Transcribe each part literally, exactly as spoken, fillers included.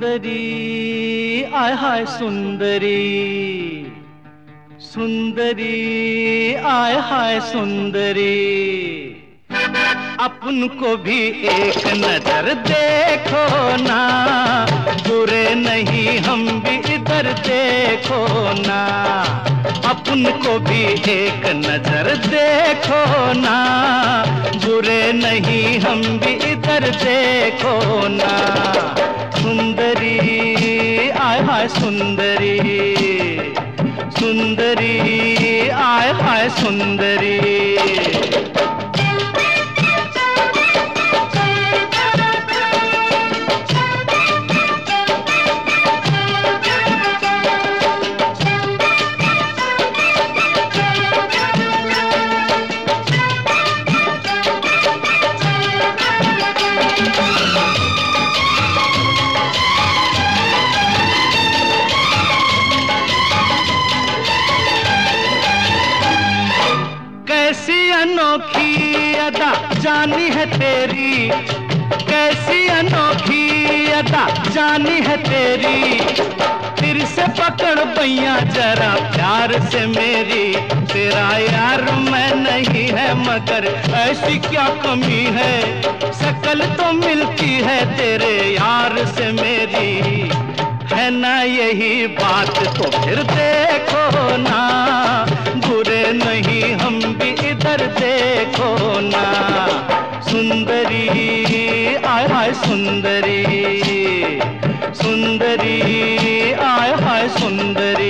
सुंदरी आय हाय सुंदरी, सुंदरी आय हाय सुंदरी, अपन को भी एक नजर देखो ना, बुरे नहीं हम भी इधर देखो ना, अपन को भी एक नजर देखो ना, बुरे नहीं हम भी इधर देखो ना। सुंदरी आय हाय सुंदरी, सुंदरी आय हाय सुंदरी। कैसी अनोखी अदा जानी है तेरी, कैसी अनोखी अदा जानी है तेरी, फिर से पकड़ बैया जरा प्यार से मेरी, तेरा यार मैं नहीं है मगर ऐसी क्या कमी है, शकल तो मिलती है तेरे यार से मेरी, है ना यही बात तो फिर देखो ना, बुरे नहीं हम भी इधर देखो ना। सुंदरी आय हाय सुंदरी, सुंदरी आय हाय सुंदरी।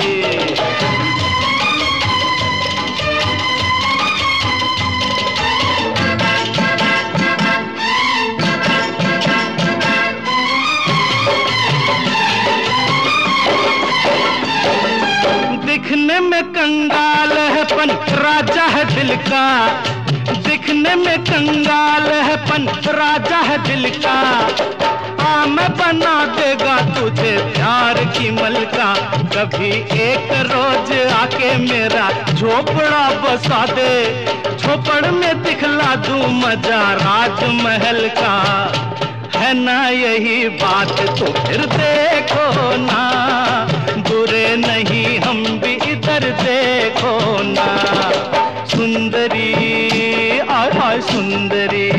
दिखने में कंगाल है पन राजा है दिल का, दिखने में कंगाल है पन राजा है दिल का, आ मैं बना देगा तुझे प्यार की मलका, कभी एक रोज आके मेरा झोपड़ा बसा दे, झोपड़ में दिखला दूं मजा राजमहल का, है ना यही बात तो फिर देखो ना, बुरे नहीं हम भी इधर देखो ना। सुंदरी आय हाय सुंदरी,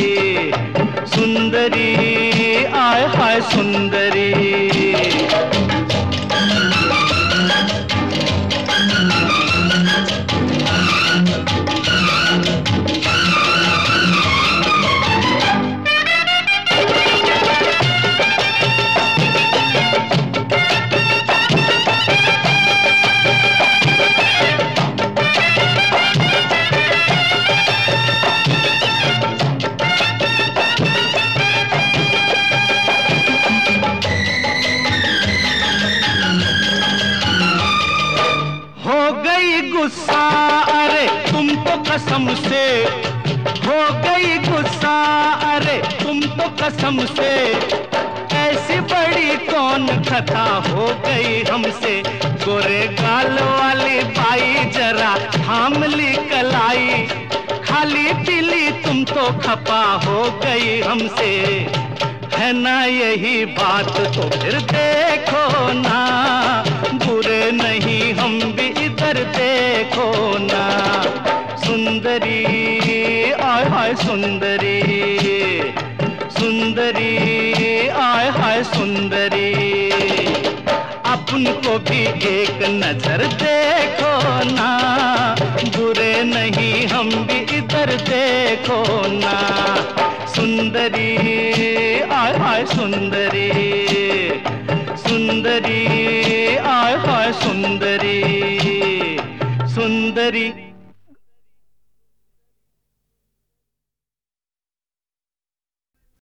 सुंदरी आय हाय सुंदरी। गुस्सा अरे तुम तो कसम से, हो गई गुस्सा अरे तुम तो कसम से, ऐसी बड़ी कौन खता हो गई हमसे, गोरे गाल वाली बाई जरा थाम ली कलाई, खाली पीली तुम तो खपा हो गई हमसे, है ना यही बात तो फिर देखो ना, बुरे नहीं हम भी इधर देखो ना। सुंदरी आय हाय सुंदरी, सुंदरी आय हाय सुंदरी, अपन को भी एक नजर देखो ना, बुरे नहीं हम भी इधर देखो ना। सुंदरी आय हाय सुंदरी, सुंदरी आय हाय सुंदरी, सुंदरी।